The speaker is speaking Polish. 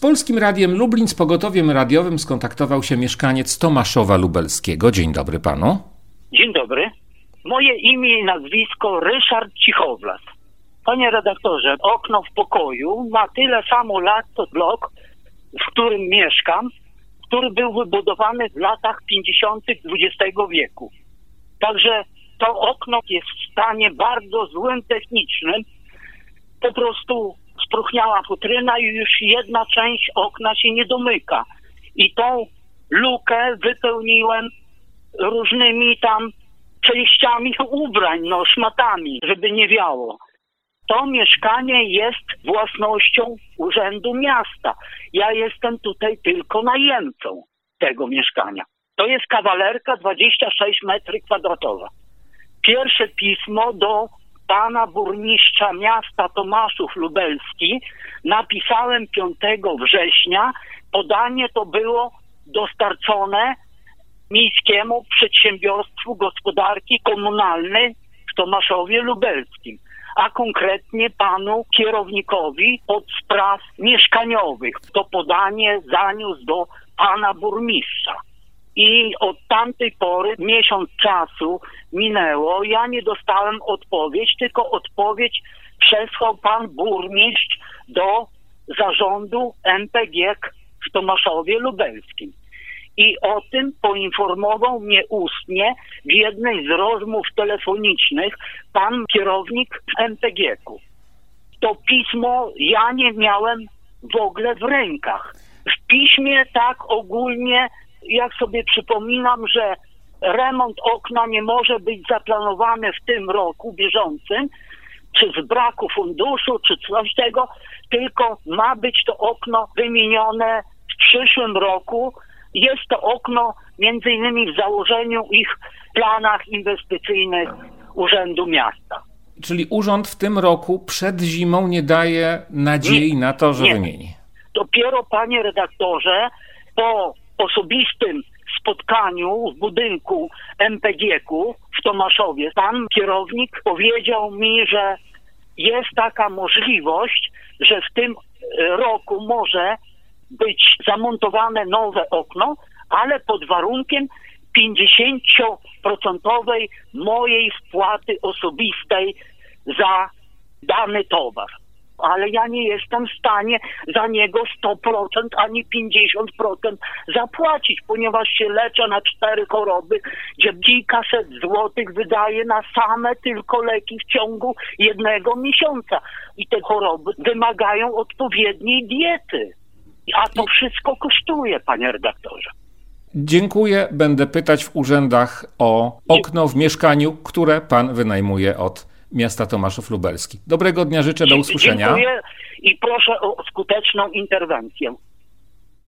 Polskim Radiem Lublin, z pogotowiem radiowym skontaktował się mieszkaniec Tomaszowa Lubelskiego. Dzień dobry panu. Dzień dobry. Moje imię i nazwisko Ryszard Cichowlas. Panie redaktorze, okno w pokoju ma tyle samo lat co blok, w którym mieszkam, który był wybudowany w latach 50. XX wieku. Także to okno jest w stanie bardzo złym technicznym. Po prostu spróchniała futryna i już jedna część okna się nie domyka. I tą lukę wypełniłem różnymi tam częściami ubrań, szmatami, żeby nie wiało. To mieszkanie jest własnością Urzędu Miasta. Ja jestem tutaj tylko najemcą tego mieszkania. To jest kawalerka 26 m2. Pierwsze pismo do pana burmistrza miasta Tomaszów Lubelski napisałem 5 września. Podanie to było dostarczone Miejskiemu Przedsiębiorstwu Gospodarki Komunalnej w Tomaszowie Lubelskim, a konkretnie panu kierownikowi od spraw mieszkaniowych. To podanie zaniósł do pana burmistrza. I od tamtej pory miesiąc czasu minęło, ja nie dostałem odpowiedzi, tylko odpowiedź przesłał pan burmistrz do zarządu MPGiK w Tomaszowie Lubelskim. I o tym poinformował mnie ustnie w jednej z rozmów telefonicznych pan kierownik MPGiK-u. To pismo ja nie miałem w ogóle w rękach. W piśmie tak ogólnie, jak sobie przypominam, że remont okna nie może być zaplanowany w tym roku bieżącym, czy z braku funduszu, czy coś tego, tylko ma być to okno wymienione w przyszłym roku. Jest to okno między innymi w założeniu ich planach inwestycyjnych Urzędu Miasta. Czyli urząd w tym roku przed zimą nie daje nadziei na to, że wymieni. Dopiero, panie redaktorze, po osobistym spotkaniu w budynku MPGiK-u w Tomaszowie, pan kierownik powiedział mi, że jest taka możliwość, że w tym roku może być zamontowane nowe okno, ale pod warunkiem 50% mojej wpłaty osobistej za dany towar. Ale ja nie jestem w stanie za niego 100% ani 50% zapłacić, ponieważ się leczę na 4 choroby, gdzie kilkaset złotych wydaje na same tylko leki w ciągu 1 miesiąca. I te choroby wymagają odpowiedniej diety. A to wszystko kosztuje, panie redaktorze. Dziękuję. Będę pytać w urzędach o okno w mieszkaniu, które pan wynajmuje od miasta Tomaszów Lubelski. Dobrego dnia życzę, do usłyszenia. Dziękuję i proszę o skuteczną interwencję.